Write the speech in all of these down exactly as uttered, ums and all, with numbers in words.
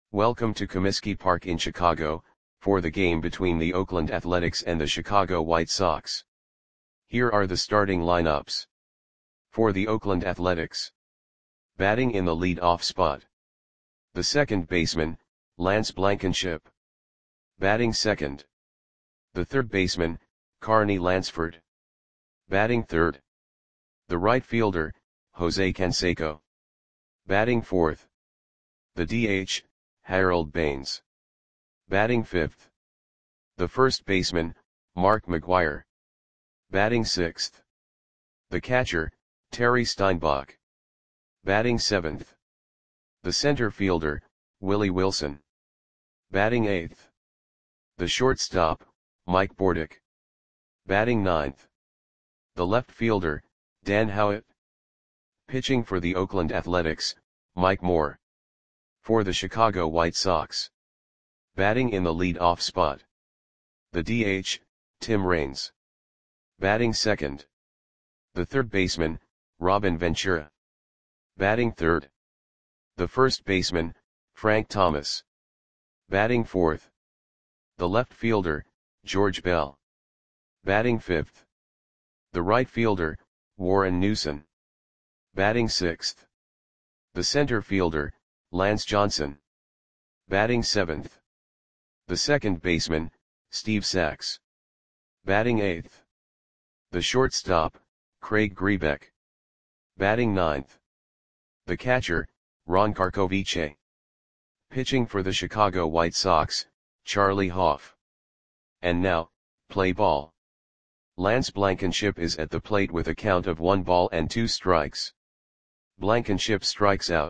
Welcome to Comiskey Park in Chicago, for the game between the Oakland Athletics and the Chicago White Sox. Here are the starting lineups. For the Oakland Athletics. Batting in the lead-off spot. The second baseman, Lance Blankenship. Batting second. The third baseman, Carney Lansford. Batting third. The right fielder, Jose Canseco. Batting fourth. The D H, Harold Baines. Batting fifth. The first baseman, Mark McGwire. Batting sixth. The catcher, Terry Steinbach. Batting seventh. The center fielder, Willie Wilson. Batting eighth. The shortstop, Mike Bordick. Batting ninth. The left fielder, Dan Howitt. Pitching for the Oakland Athletics, Mike Moore. For the Chicago White Sox. Batting in the lead-off spot. The D H, Tim Raines. Batting second. The third baseman, Robin Ventura. Batting third. The first baseman, Frank Thomas. Batting fourth. The left fielder, George Bell. Batting fifth. The right fielder, Warren Newson. Batting sixth. The center fielder, Lance Johnson. Batting seventh. The second baseman, Steve Sax. Batting eighth. The shortstop, Craig Grebeck. Batting ninth. The catcher, Ron Karkovice. Pitching for the Chicago White Sox, Charlie Hoff. And now, play ball. Lance Blankenship is at the plate with a count of one ball and two strikes. Blankenship strikes out.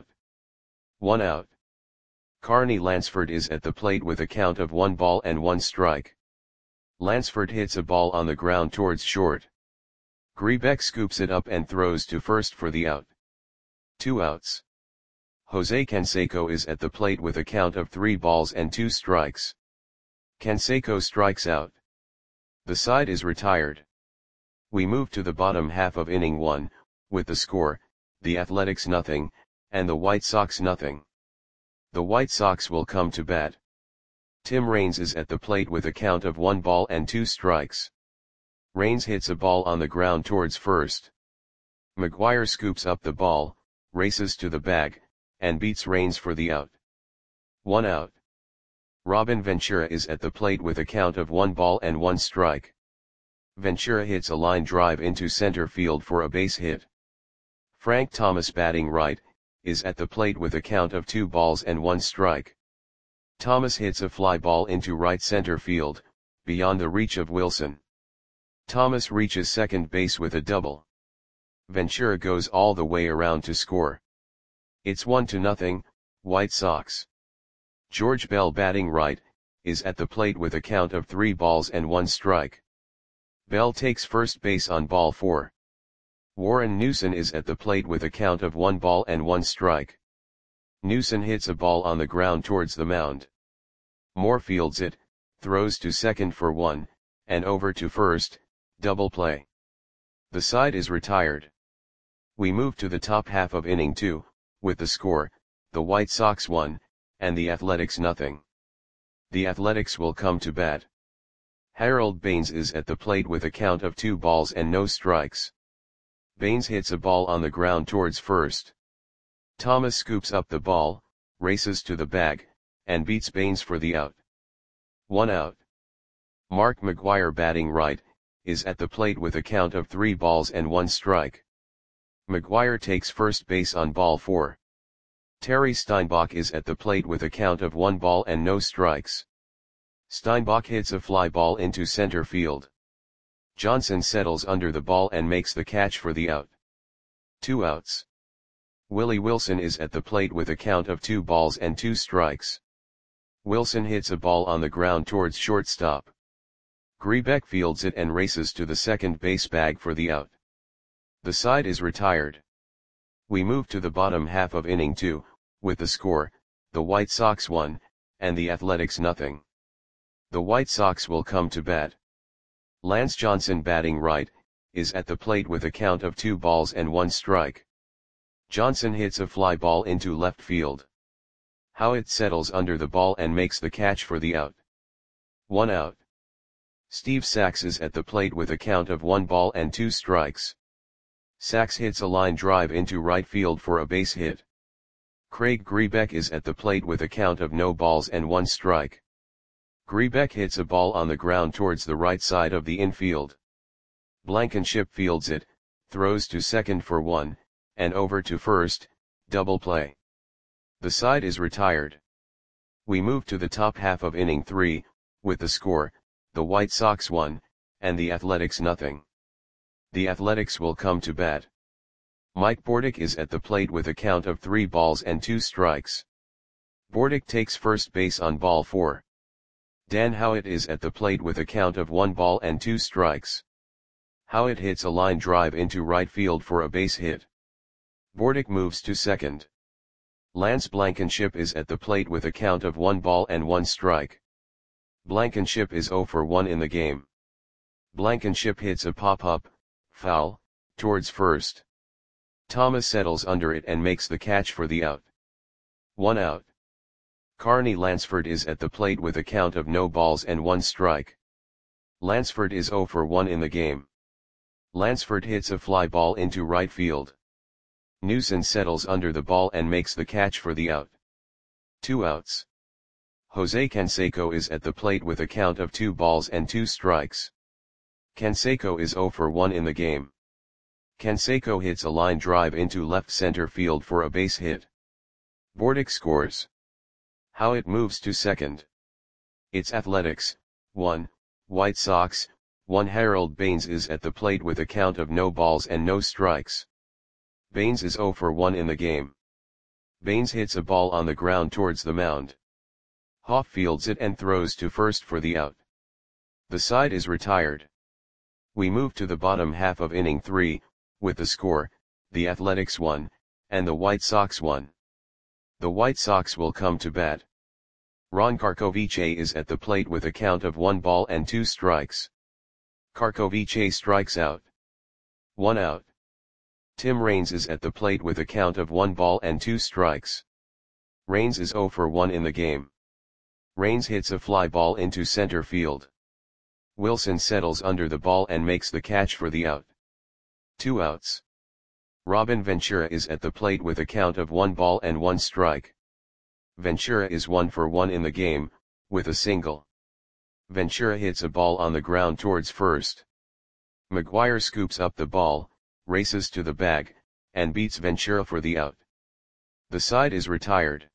One out. Carney Lansford is at the plate with a count of one ball and one strike. Lansford hits a ball on the ground towards short. Grebeck scoops it up and throws to first for the out. Two outs. Jose Canseco is at the plate with a count of three balls and two strikes. Canseco strikes out. The side is retired. We move to the bottom half of inning one, with the score, the Athletics nothing, and the White Sox nothing. The White Sox will come to bat. Tim Raines is at the plate with a count of one ball and two strikes. Raines hits a ball on the ground towards first. McGwire scoops up the ball, races to the bag, and beats Raines for the out. One out. Robin Ventura is at the plate with a count of one ball and one strike. Ventura hits a line drive into center field for a base hit. Frank Thomas, batting right, is at the plate with a count of two balls and one strike. Thomas hits a fly ball into right center field, beyond the reach of Wilson. Thomas reaches second base with a double. Ventura goes all the way around to score. It's one to nothing, White Sox. George Bell, batting right, is at the plate with a count of three balls and one strike. Bell takes first base on ball four. Warren Newson is at the plate with a count of one ball and one strike. Newson hits a ball on the ground towards the mound. Moore fields it, throws to second for one, and over to first, double play. The side is retired. We move to the top half of inning two, with the score, the White Sox one, and the Athletics nothing. The Athletics will come to bat. Harold Baines is at the plate with a count of two balls and no strikes. Baines hits a ball on the ground towards first. Thomas scoops up the ball, races to the bag, and beats Baines for the out. One out. Mark McGwire, batting right, is at the plate with a count of three balls and one strike. McGwire takes first base on ball four. Terry Steinbach is at the plate with a count of one ball and no strikes. Steinbach hits a fly ball into center field. Johnson settles under the ball and makes the catch for the out. Two outs. Willie Wilson is at the plate with a count of two balls and two strikes. Wilson hits a ball on the ground towards shortstop. Grebeck fields it and races to the second base bag for the out. The side is retired. We move to the bottom half of inning two, with the score, the White Sox one, and the Athletics nothing. The White Sox will come to bat. Lance Johnson, batting right, is at the plate with a count of two balls and one strike. Johnson hits a fly ball into left field. Howitt settles under the ball and makes the catch for the out. One out. Steve Sax is at the plate with a count of one ball and two strikes. Sax hits a line drive into right field for a base hit. Craig Grebeck is at the plate with a count of no balls and one strike. Grebeck hits a ball on the ground towards the right side of the infield. Blankenship fields it, throws to second for one, and over to first, double play. The side is retired. We move to the top half of inning three, with the score, the White Sox one, and the Athletics nothing. The Athletics will come to bat. Mike Bordick is at the plate with a count of three balls and two strikes. Bordick takes first base on ball four. Dan Howitt is at the plate with a count of one ball and two strikes. Howitt hits a line drive into right field for a base hit. Bordick moves to second. Lance Blankenship is at the plate with a count of one ball and one strike. Blankenship is zero for one in the game. Blankenship hits a pop-up, foul, towards first. Thomas settles under it and makes the catch for the out. One out. Carney Lansford is at the plate with a count of no balls and one strike. Lansford is zero for one in the game. Lansford hits a fly ball into right field. Newson settles under the ball and makes the catch for the out. Two outs. Jose Canseco is at the plate with a count of two balls and two strikes. Canseco is zero for one in the game. Canseco hits a line drive into left center field for a base hit. Bordick scores. Howitt moves to second. It's Athletics, one, White Sox, one. Harold Baines is at the plate with a count of no balls and no strikes. Baines is zero for one in the game. Baines hits a ball on the ground towards the mound. Hoff fields it and throws to first for the out. The side is retired. We move to the bottom half of inning three, with the score, the Athletics one, and the White Sox one. The White Sox will come to bat. Ron Karkovice is at the plate with a count of one ball and two strikes. Karkovice strikes out. One out. Tim Raines is at the plate with a count of one ball and two strikes. Raines is zero for one in the game. Raines hits a fly ball into center field. Wilson settles under the ball and makes the catch for the out. Two outs. Robin Ventura is at the plate with a count of one ball and one strike. Ventura is one for one in the game, with a single. Ventura hits a ball on the ground towards first. McGuire scoops up the ball, races to the bag, and beats Ventura for the out. The side is retired.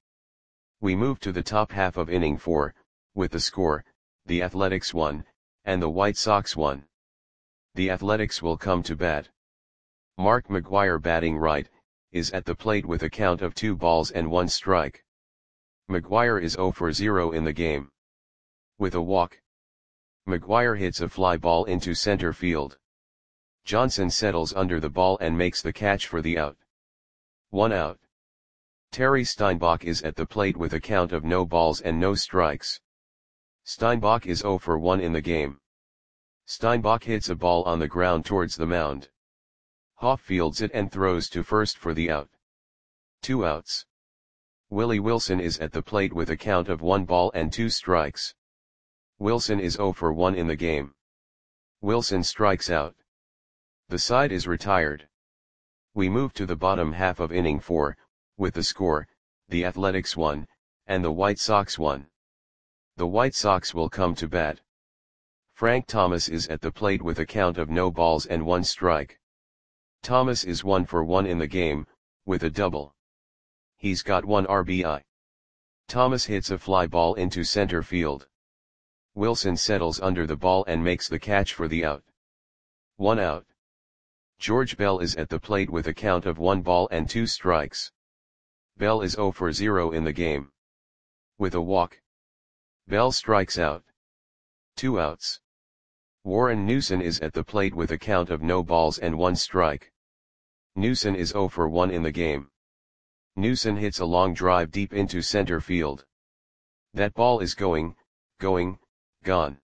We move to the top half of inning four, with the score, the Athletics one, and the White Sox one. The Athletics will come to bat. Mark McGuire, batting right, is at the plate with a count of two balls and one strike. McGuire is zero for zero in the game. With a walk. McGuire hits a fly ball into center field. Johnson settles under the ball and makes the catch for the out. One out. Terry Steinbach is at the plate with a count of no balls and no strikes. Steinbach is zero for one in the game. Steinbach hits a ball on the ground towards the mound. Hoff fields it and throws to first for the out. Two outs. Willie Wilson is at the plate with a count of one ball and two strikes. Wilson is zero for one in the game. Wilson strikes out. The side is retired. We move to the bottom half of inning four, with the score, the Athletics one, and the White Sox one. The White Sox will come to bat. Frank Thomas is at the plate with a count of no balls and one strike. Thomas is one for one in the game, with a double. He's got one R B I. Thomas hits a fly ball into center field. Wilson settles under the ball and makes the catch for the out. One out. George Bell is at the plate with a count of one ball and two strikes. Bell is zero for zero in the game. With a walk. Bell strikes out. Two outs. Warren Newson is at the plate with a count of no balls and one strike. Newson is zero for one in the game. Newson hits a long drive deep into center field. That ball is going, going, gone.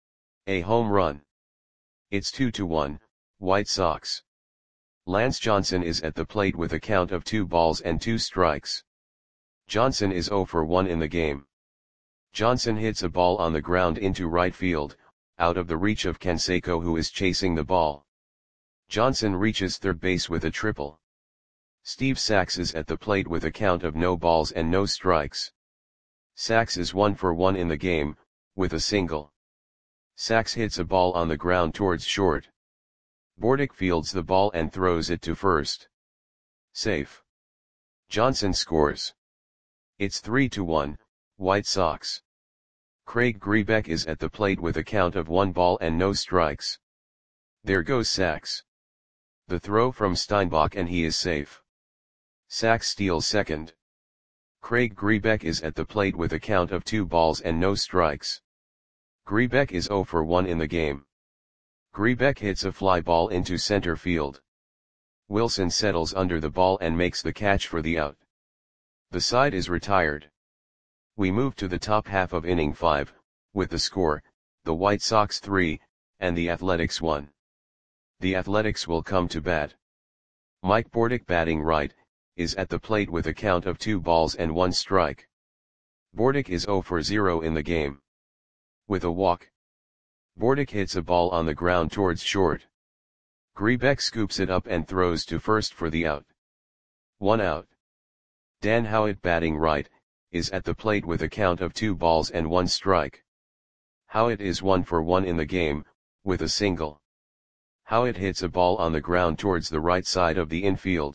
A home run. It's two to one, White Sox. Lance Johnson is at the plate with a count of two balls and two strikes. Johnson is zero for one in the game. Johnson hits a ball on the ground into right field, out of the reach of Canseco, who is chasing the ball. Johnson reaches third base with a triple. Steve Sax is at the plate with a count of no balls and no strikes. Sax is one for one in the game, with a single. Sax hits a ball on the ground towards short. Bordick fields the ball and throws it to first. Safe. Johnson scores. It's three to one, White Sox. Craig Grebeck is at the plate with a count of one ball and no strikes. There goes Sax. The throw from Steinbach and he is safe. Sax steals second. Craig Grebeck is at the plate with a count of two balls and no strikes. Grebeck is zero for one in the game. Grebeck hits a fly ball into center field. Wilson settles under the ball and makes the catch for the out. The side is retired. We move to the top half of inning five, with the score, the White Sox three, and the Athletics one. The Athletics will come to bat. Mike Bordick, batting right, is at the plate with a count of two balls and one strike. Bordick is zero for zero in the game. With a walk. Bordick hits a ball on the ground towards short. Grebeck scoops it up and throws to first for the out. One out. Dan Howitt, batting right, is at the plate with a count of two balls and one strike. Howitt is one for one in the game, with a single. Howitt hits a ball on the ground towards the right side of the infield.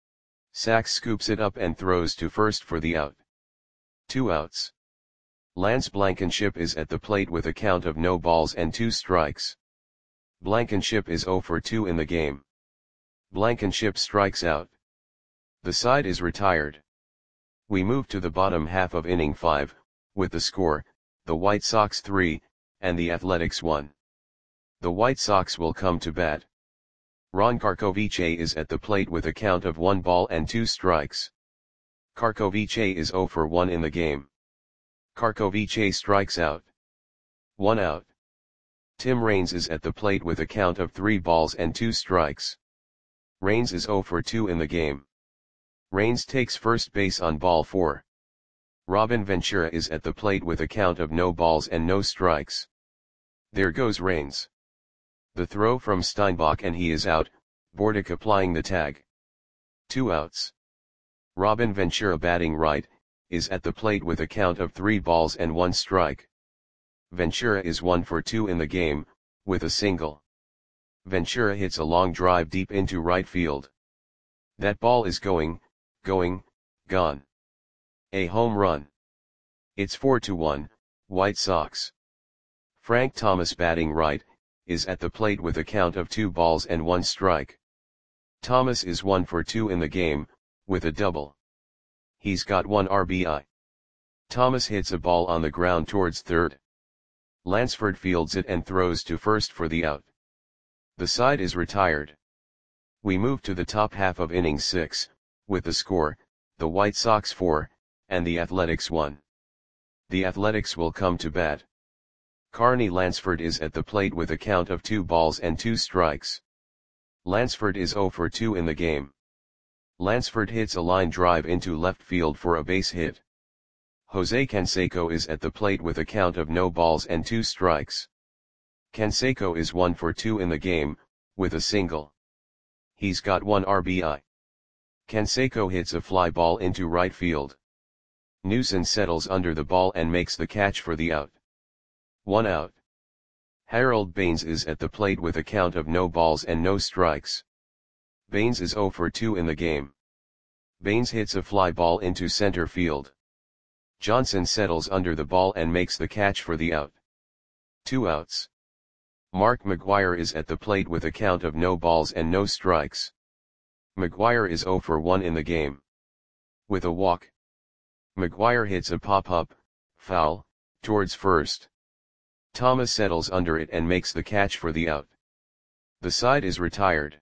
Sax scoops it up and throws to first for the out. Two outs. Lance Blankenship is at the plate with a count of no balls and two strikes. Blankenship is zero for two in the game. Blankenship strikes out. The side is retired. We move to the bottom half of inning five, with the score, the White Sox three, and the Athletics one. The White Sox will come to bat. Ron Karkovice is at the plate with a count of one ball and two strikes. Karkovice is zero for one in the game. Karkovice strikes out. One out. Tim Raines is at the plate with a count of three balls and two strikes. Raines is zero for two in the game. Raines takes first base on ball four. Robin Ventura is at the plate with a count of no balls and no strikes. There goes Raines. The throw from Steinbach and he is out, Bordick applying the tag. Two outs. Robin Ventura, batting right, is at the plate with a count of three balls and one strike. Ventura is one for two in the game, with a single. Ventura hits a long drive deep into right field. That ball is going, going, gone. A home run. It's four to one, White Sox. Frank Thomas, batting right, is at the plate with a count of two balls and one strike. Thomas is one for two in the game, with a double. He's got one R B I. Thomas hits a ball on the ground towards third. Lansford fields it and throws to first for the out. The side is retired. We move to the top half of inning six, with the score, the White Sox four, and the Athletics one. The Athletics will come to bat. Carney Lansford is at the plate with a count of two balls and two strikes. Lansford is zero for two in the game. Lansford hits a line drive into left field for a base hit. Jose Canseco is at the plate with a count of no balls and two strikes. Canseco is one for two in the game, with a single. He's got one R B I. Canseco hits a fly ball into right field. Newson settles under the ball and makes the catch for the out. One out. Harold Baines is at the plate with a count of no balls and no strikes. Baines is zero for two in the game. Baines hits a fly ball into center field. Johnson settles under the ball and makes the catch for the out. Two outs. Mark McGwire is at the plate with a count of no balls and no strikes. McGwire is zero for one in the game. With a walk. McGwire hits a pop-up, foul, towards first. Thomas settles under it and makes the catch for the out. The side is retired.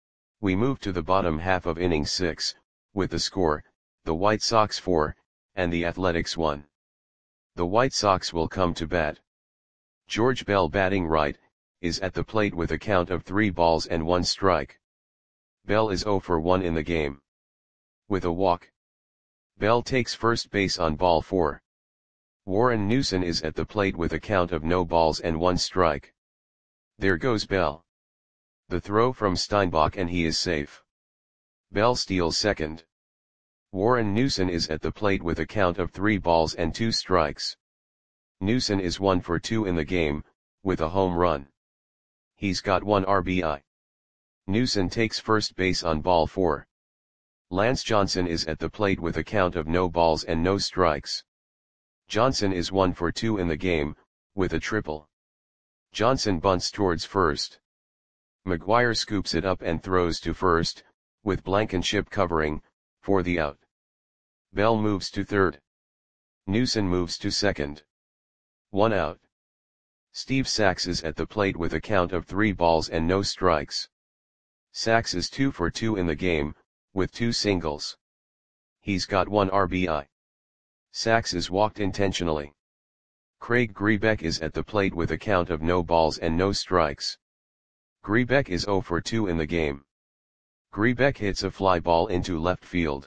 We move to the bottom half of inning six, with the score, the White Sox four, and the Athletics one. The White Sox will come to bat. George Bell, batting right, is at the plate with a count of three balls and one strike. Bell is zero for one in the game. With a walk. Bell takes first base on ball four. Warren Newson is at the plate with a count of no balls and one strike. There goes Bell. The throw from Steinbach and he is safe. Bell steals second. Warren Newson is at the plate with a count of three balls and two strikes. Newson is one for two in the game, with a home run. He's got one R B I. Newson takes first base on ball four. Lance Johnson is at the plate with a count of no balls and no strikes. Johnson is one for two in the game, with a triple. Johnson bunts towards first. McGuire scoops it up and throws to first, with Blankenship covering, for the out. Bell moves to third. Newson moves to second. One out. Steve Sax is at the plate with a count of three balls and no strikes. Sax is two for two in the game, with two singles. He's got one R B I. Sax is walked intentionally. Craig Grebeck is at the plate with a count of no balls and no strikes. Grebeck is zero for two in the game. Grebeck hits a fly ball into left field.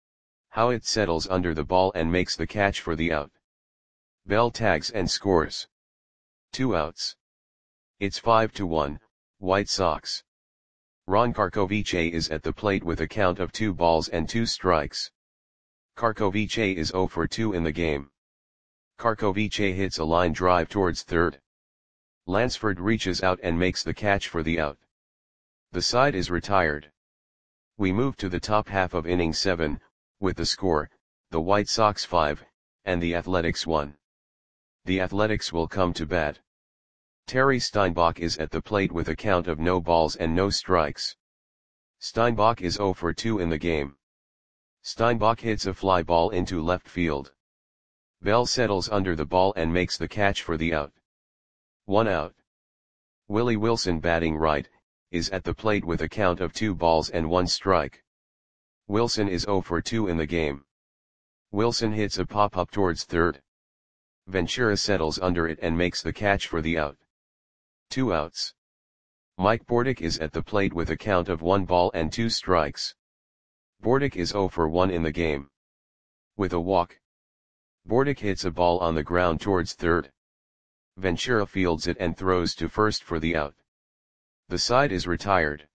Howitt settles under the ball and makes the catch for the out. Bell tags and scores. Two outs. It's five to one, White Sox. Ron Karkovice is at the plate with a count of two balls and two strikes. Karkovice is zero for two in the game. Karkovice hits a line drive towards third. Lansford reaches out and makes the catch for the out. The side is retired. We move to the top half of inning seven, with the score, the White Sox five, and the Athletics one. The Athletics will come to bat. Terry Steinbach is at the plate with a count of no balls and no strikes. Steinbach is zero for two in the game. Steinbach hits a fly ball into left field. Bell settles under the ball and makes the catch for the out. One out. Willie Wilson, batting right, is at the plate with a count of two balls and one strike. Wilson is zero for two in the game. Wilson hits a pop-up towards third. Ventura settles under it and makes the catch for the out. Two outs. Mike Bordick is at the plate with a count of one ball and two strikes. Bordick is zero for one in the game. With a walk. Bordick hits a ball on the ground towards third. Ventura fields it and throws to first for the out. The side is retired.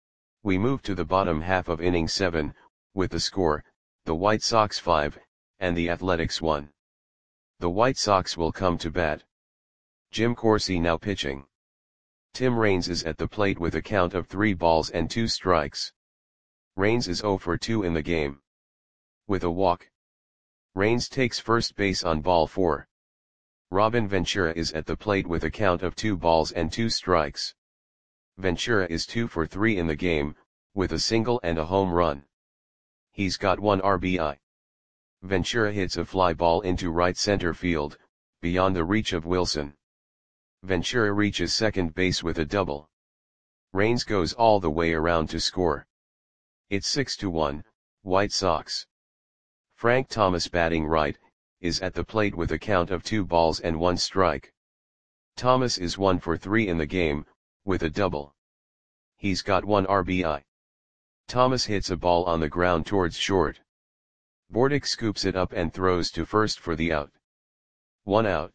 We move to the bottom half of inning seven, with the score, the White Sox five, and the Athletics one. The White Sox will come to bat. Jim Corsi now pitching. Tim Raines is at the plate with a count of three balls and two strikes. Raines is zero for two in the game. With a walk. Raines takes first base on ball four. Robin Ventura is at the plate with a count of two balls and two strikes. Ventura is two for three in the game, with a single and a home run. He's got one R B I. Ventura hits a fly ball into right center field, beyond the reach of Wilson. Ventura reaches second base with a double. Raines goes all the way around to score. It's six to one, White Sox. Frank Thomas, batting right, is at the plate with a count of two balls and one strike. Thomas is one for three in the game, with a double. He's got one R B I. Thomas hits a ball on the ground towards short. Bordick scoops it up and throws to first for the out. One out.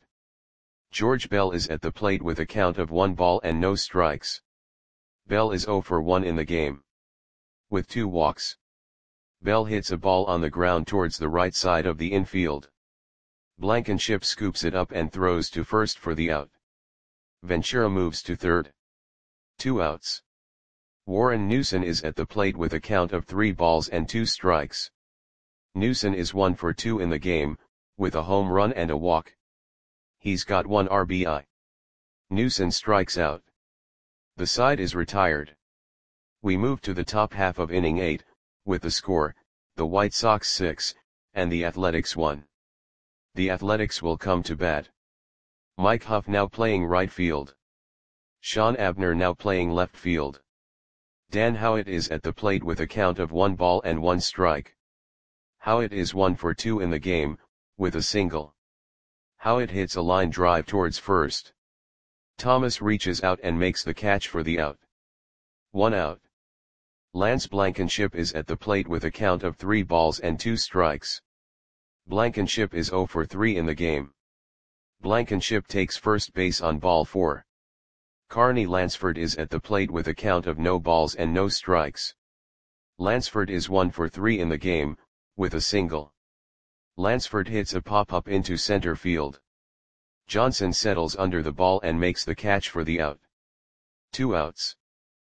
George Bell is at the plate with a count of one ball and no strikes. Bell is zero for one in the game. With two walks. Bell hits a ball on the ground towards the right side of the infield. Blankenship scoops it up and throws to first for the out. Ventura moves to third. Two outs. Warren Newson is at the plate with a count of three balls and two strikes. Newson is one for two in the game, with a home run and a walk. He's got one R B I. Newson strikes out. The side is retired. We move to the top half of inning eight, with the score, the White Sox six, and the Athletics one. The Athletics will come to bat. Mike Huff now playing right field. Sean Abner now playing left field. Dan Howitt is at the plate with a count of one ball and one strike. Howitt is one for two in the game, with a single. Howitt hits a line drive towards first. Thomas reaches out and makes the catch for the out. One out. Lance Blankenship is at the plate with a count of three balls and two strikes. Blankenship is zero for three in the game. Blankenship takes first base on ball four. Carney Lansford is at the plate with a count of no balls and no strikes. Lansford is one for three in the game, with a single. Lansford hits a pop-up into center field. Johnson settles under the ball and makes the catch for the out. Two outs.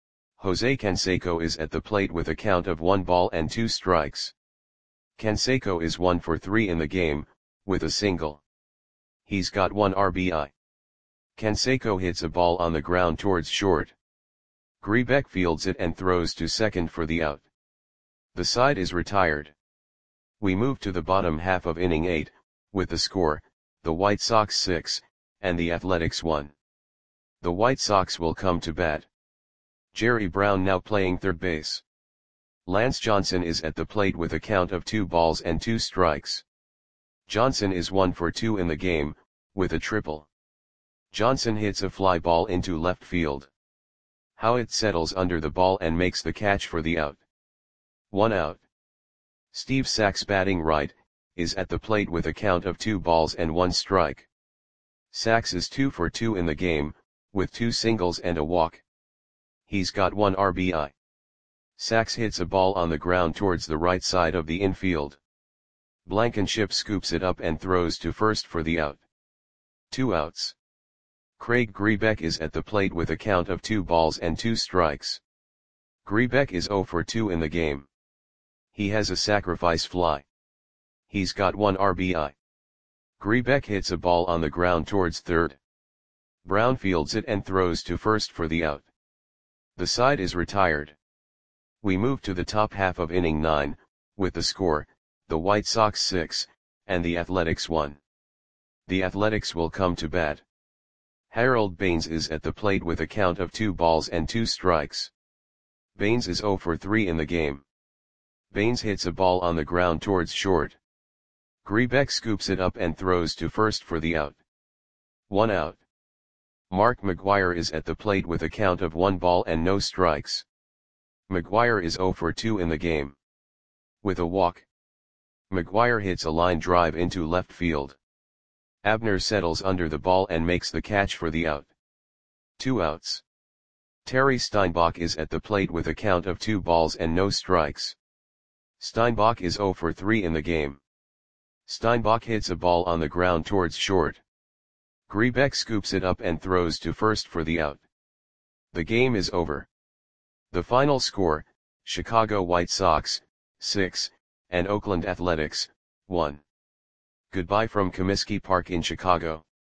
Jose Canseco is at the plate with a count of one ball and two strikes. Canseco is one for three in the game, with a single. He's got one R B I. Canseco hits a ball on the ground towards short. Grebeck fields it and throws to second for the out. The side is retired. We move to the bottom half of inning eight, with the score, the White Sox six, and the Athletics one. The White Sox will come to bat. Jerry Brown now playing third base. Lance Johnson is at the plate with a count of two balls and two strikes. Johnson is one for two in the game, with a triple. Johnson hits a fly ball into left field. Howitt settles under the ball and makes the catch for the out. One out. Steve Sax, batting right, is at the plate with a count of two balls and one strike. Sax is two for two in the game, with two singles and a walk. He's got one R B I. Sax hits a ball on the ground towards the right side of the infield. Blankenship scoops it up and throws to first for the out. Two outs. Craig Grebeck is at the plate with a count of two balls and two strikes. Grebeck is zero for two in the game. He has a sacrifice fly. He's got one R B I. Grebeck hits a ball on the ground towards third. Brown fields it and throws to first for the out. The side is retired. We move to the top half of inning nine, with the score, the White Sox six, and the Athletics one. The Athletics will come to bat. Harold Baines is at the plate with a count of two balls and two strikes. Baines is zero for three in the game. Baines hits a ball on the ground towards short. Grebeck scoops it up and throws to first for the out. One out. Mark McGwire is at the plate with a count of one ball and no strikes. McGwire is zero for two in the game. With a walk. McGwire hits a line drive into left field. Abner settles under the ball and makes the catch for the out. Two outs. Terry Steinbach is at the plate with a count of two balls and no strikes. Steinbach is zero for three in the game. Steinbach hits a ball on the ground towards short. Grebeck scoops it up and throws to first for the out. The game is over. The final score, Chicago White Sox, six, and Oakland Athletics, one. Goodbye from Comiskey Park in Chicago.